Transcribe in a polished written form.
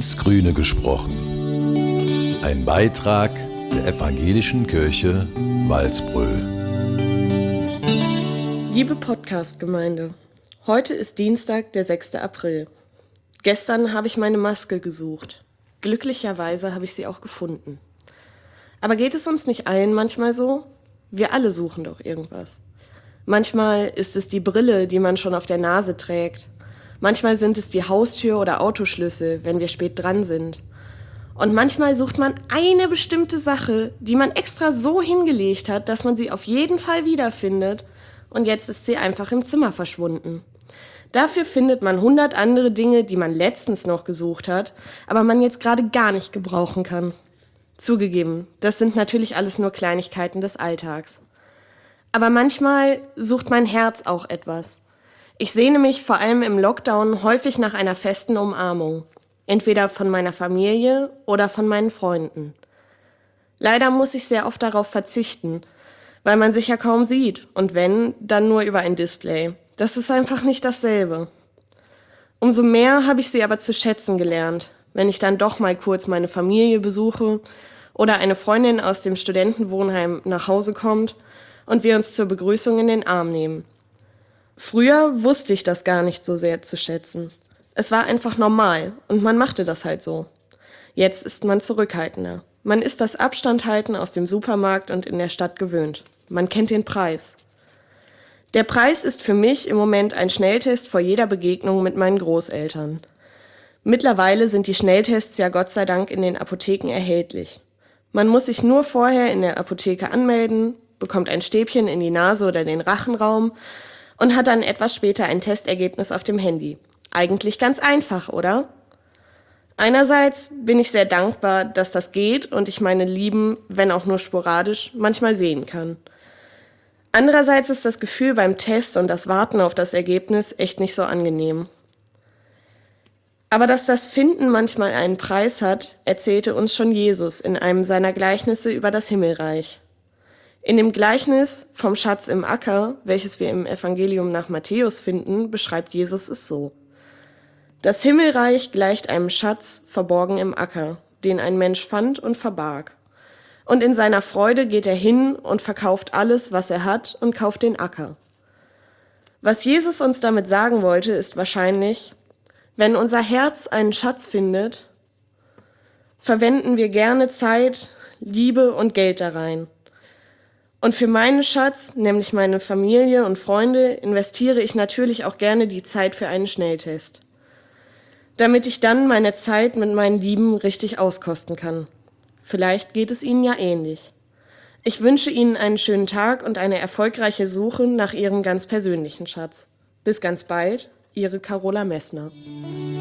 ins Grüne gesprochen. Ein Beitrag der Evangelischen Kirche Walsbröl. Liebe Podcast-Gemeinde, heute ist Dienstag, der 6. April. Gestern habe ich meine Maske gesucht. Glücklicherweise habe ich sie auch gefunden. Aber geht es uns nicht allen manchmal so? Wir alle suchen doch irgendwas. Manchmal ist es die Brille, die man schon auf der Nase trägt. Manchmal sind es die Haustür oder Autoschlüssel, wenn wir spät dran sind. Und manchmal sucht man eine bestimmte Sache, die man extra so hingelegt hat, dass man sie auf jeden Fall wiederfindet. Und jetzt ist sie einfach im Zimmer verschwunden. Dafür findet man 100 andere Dinge, die man letztens noch gesucht hat, aber man jetzt gerade gar nicht gebrauchen kann. Zugegeben, das sind natürlich alles nur Kleinigkeiten des Alltags. Aber manchmal sucht mein Herz auch etwas. Ich sehne mich vor allem im Lockdown häufig nach einer festen Umarmung. Entweder von meiner Familie oder von meinen Freunden. Leider muss ich sehr oft darauf verzichten, weil man sich ja kaum sieht und wenn, dann nur über ein Display. Das ist einfach nicht dasselbe. Umso mehr habe ich sie aber zu schätzen gelernt, wenn ich dann doch mal kurz meine Familie besuche oder eine Freundin aus dem Studentenwohnheim nach Hause kommt und wir uns zur Begrüßung in den Arm nehmen. Früher wusste ich das gar nicht so sehr zu schätzen. Es war einfach normal und man machte das halt so. Jetzt ist man zurückhaltender. Man ist das Abstandhalten aus dem Supermarkt und in der Stadt gewöhnt. Man kennt den Preis. Der Preis ist für mich im Moment ein Schnelltest vor jeder Begegnung mit meinen Großeltern. Mittlerweile sind die Schnelltests ja Gott sei Dank in den Apotheken erhältlich. Man muss sich nur vorher in der Apotheke anmelden, bekommt ein Stäbchen in die Nase oder den Rachenraum und hat dann etwas später ein Testergebnis auf dem Handy. Eigentlich ganz einfach, oder? Einerseits bin ich sehr dankbar, dass das geht und ich meine Lieben, wenn auch nur sporadisch, manchmal sehen kann. Andererseits ist das Gefühl beim Test und das Warten auf das Ergebnis echt nicht so angenehm. Aber dass das Finden manchmal einen Preis hat, erzählte uns schon Jesus in einem seiner Gleichnisse über das Himmelreich. In dem Gleichnis vom Schatz im Acker, welches wir im Evangelium nach Matthäus finden, beschreibt Jesus es so. Das Himmelreich gleicht einem Schatz verborgen im Acker, den ein Mensch fand und verbarg. Und in seiner Freude geht er hin und verkauft alles, was er hat, und kauft den Acker. Was Jesus uns damit sagen wollte, ist wahrscheinlich, wenn unser Herz einen Schatz findet, verwenden wir gerne Zeit, Liebe und Geld da rein. Und für meinen Schatz, nämlich meine Familie und Freunde, investiere ich natürlich auch gerne die Zeit für einen Schnelltest, damit ich dann meine Zeit mit meinen Lieben richtig auskosten kann. Vielleicht geht es Ihnen ja ähnlich. Ich wünsche Ihnen einen schönen Tag und eine erfolgreiche Suche nach Ihrem ganz persönlichen Schatz. Bis ganz bald, Ihre Carola Messner.